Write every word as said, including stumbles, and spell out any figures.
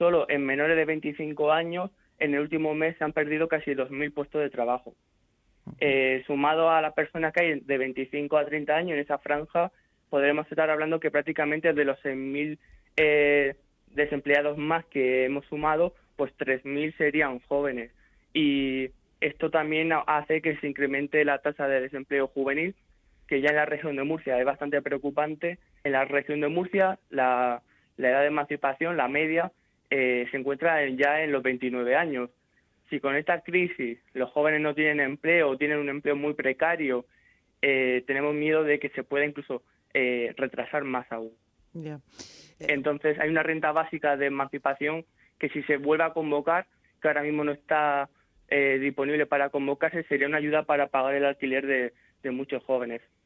solo en menores de veinticinco años, en el último mes se han perdido casi dos mil puestos de trabajo. Eh, sumado a las personas que hay de veinticinco a treinta años en esa franja, podremos estar hablando que prácticamente de los seis mil eh, desempleados más que hemos sumado, pues tres mil serían jóvenes. Y esto también hace que se incremente la tasa de desempleo juvenil, que ya en la región de Murcia es bastante preocupante. En la región de Murcia la, la edad de emancipación, la media, eh, se encuentra en, ya en los veintinueve años. Si con esta crisis los jóvenes no tienen empleo o tienen un empleo muy precario, eh, tenemos miedo de que se pueda incluso eh, retrasar más aún. Yeah. Eh, Entonces hay una renta básica de emancipación que si se vuelve a convocar, que ahora mismo no está eh, disponible para convocarse, sería una ayuda para pagar el alquiler de, de muchos jóvenes.